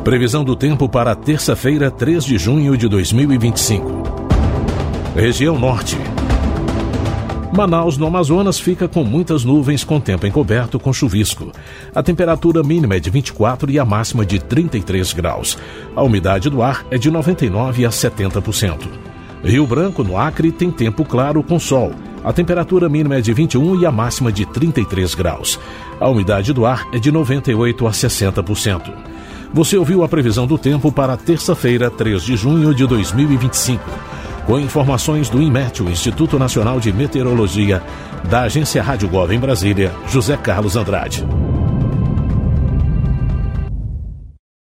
Previsão do tempo para terça-feira, 3 de junho de 2025. Região Norte. Manaus, no Amazonas, fica com muitas nuvens com tempo encoberto com chuvisco. A temperatura mínima é de 24 e a máxima de 33 graus. A umidade do ar é de 99% a 70%. Rio Branco, no Acre, tem tempo claro com sol. A temperatura mínima é de 21 e a máxima de 33 graus. A umidade do ar é de 98% a 60%. Você ouviu a previsão do tempo para terça-feira, 3 de junho de 2025. Com informações do INMET, o Instituto Nacional de Meteorologia, da Agência Rádio Gov em Brasília, José Carlos Andrade.